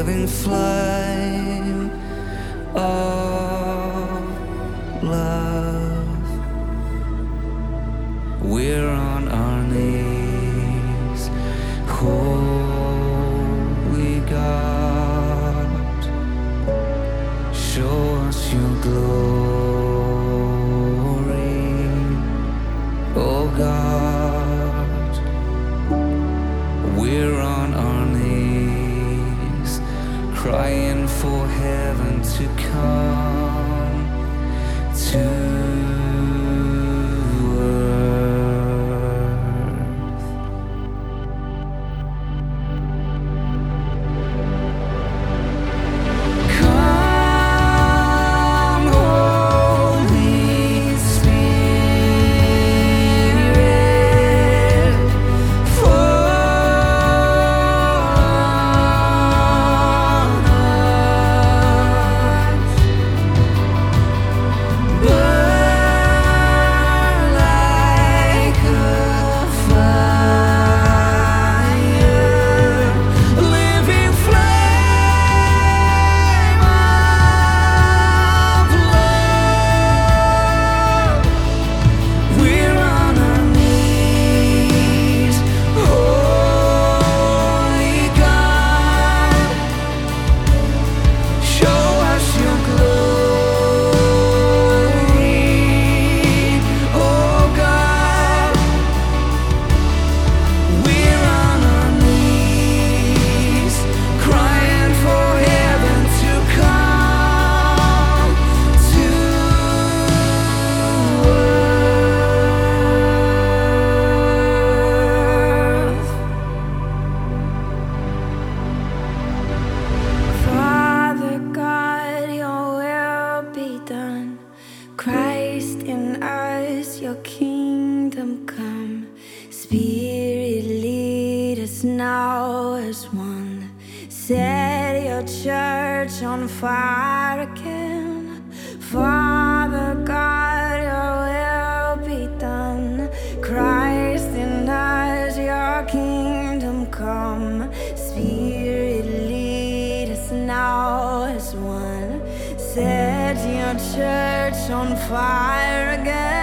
living flame of love. We're on our knees, holy God, show us your glory, oh God. We're on our knees, crying for heaven to come to Christ in us, your kingdom come. Spirit, lead us now as one. Set your church on fire again. Father God, your will be done. Christ in us, your kingdom come. Spirit, lead us now as one. Set your church on fire again.